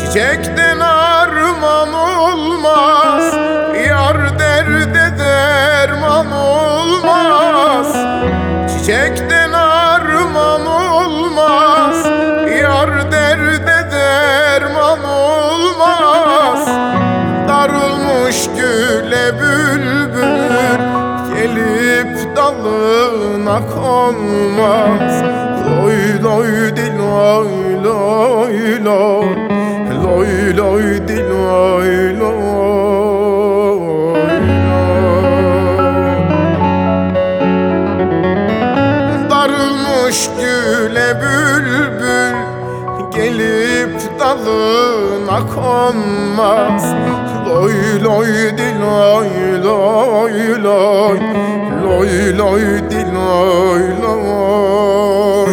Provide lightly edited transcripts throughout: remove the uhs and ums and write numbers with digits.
Çiçekten armağan olmaz, yar derde derman olmaz. Çiçekten armağan olmaz, yar derde derman olmaz. Darılmış güle bülbül gelip dalına konmaz. Loy loy di loy loy loy, loy loy di loy loy. Darılmış güle bülbül gelip dalına konmaz. Loy loy di loy loy loy, loy loy di loy loy.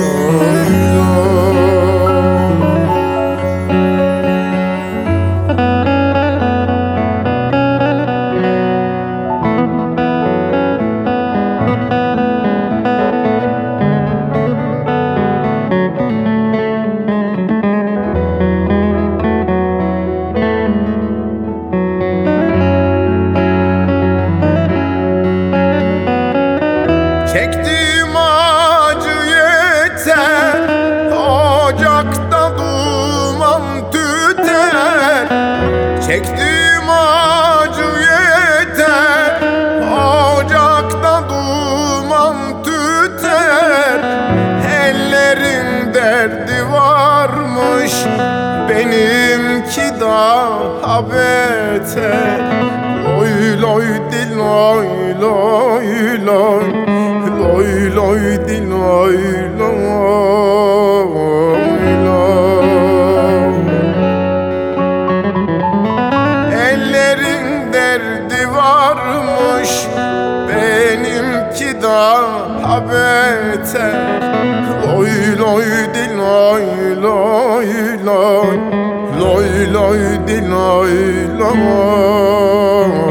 Çektiğim acı yeter, ocakta duman tüter. Çektiğim acı yeter, ocakta duman tüter. Ellerin derdi varmış, benimki daha beter. Loy loy di loy loy loy, loy loy di loy loy loy. Ellerin derdi varmış, benimki daha beter. Loy loy di loy loy loy, loy loy di loy loy.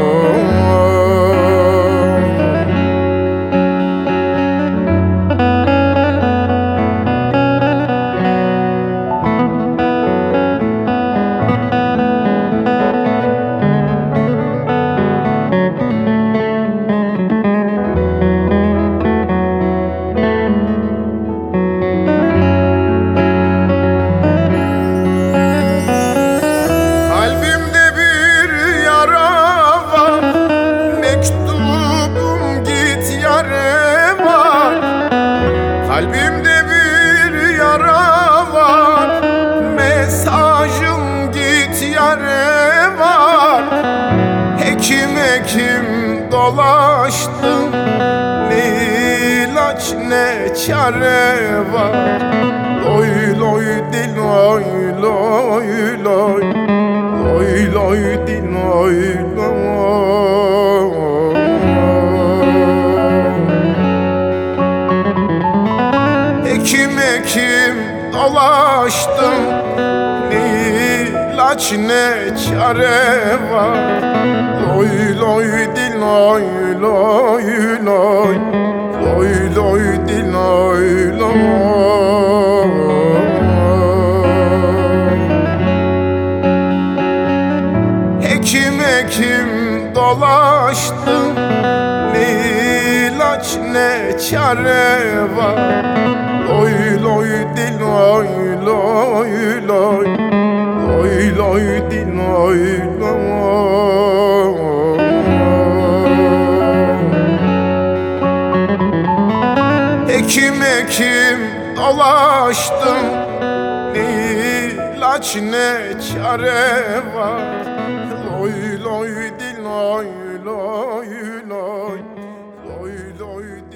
Kalbimde bir yara var, mesajım git yare var. Hekim hekim dolaştım, ne ilaç ne çare var. Loy loy di loy loy loy, loy loy di loy loy. Hekim hekim dolaştım, ne ilaç ne çare var. Loy loy di loy loy loy, loy loy di loy loy. Hekim hekim dolaştım, ne ilaç ne çare var. Loy loy di loy loy loy, loy loy di loy loy. Hekim hekim dolaştım, ne ilaç ne çare var. Loy loy di loy loy loy, loy loy